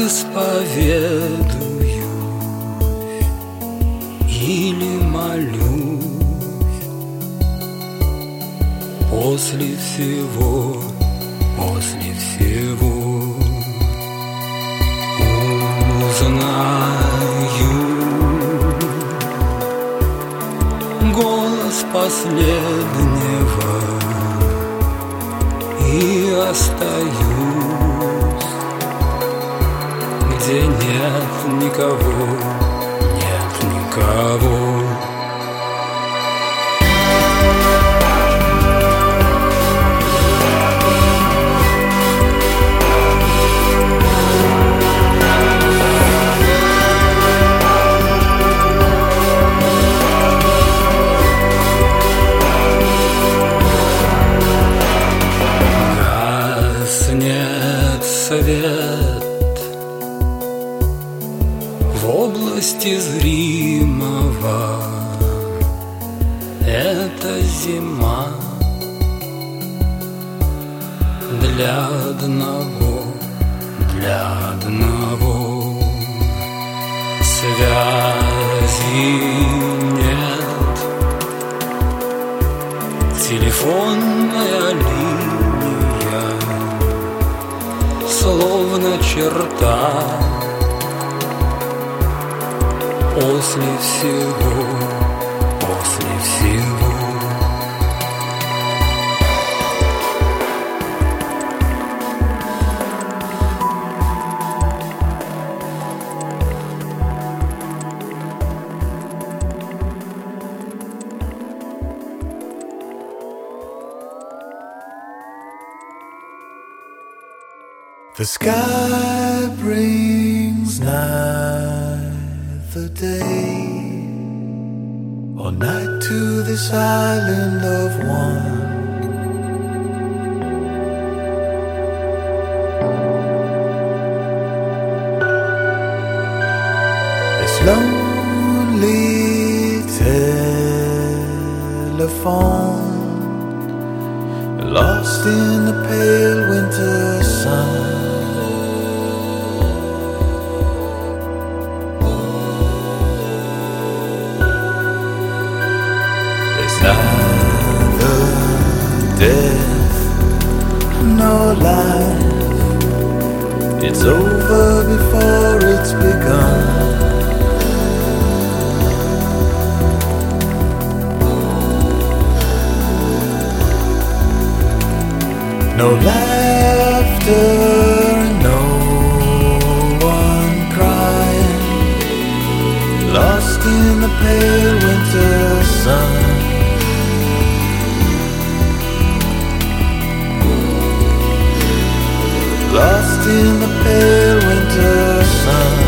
исповедуюсь или молюсь после всего узнаю голос последнего и остаюсь, где нет никого. Гаснет свет в области зримого. Это зима для одного. Связи нет, телефонная линия словно черта. После всего The sky brings nigh the day, or night to this island of one. This lonely telephone, lost in the pale winter sun. Neither death nor life, it's over before it's begun. No laughter, no one crying, lost in the pale winter sun. Lost in the pale winter sun.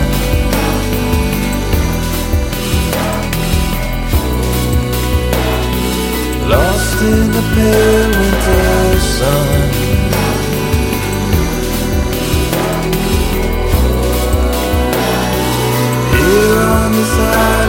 Lost in the pale winter sun. Here on this island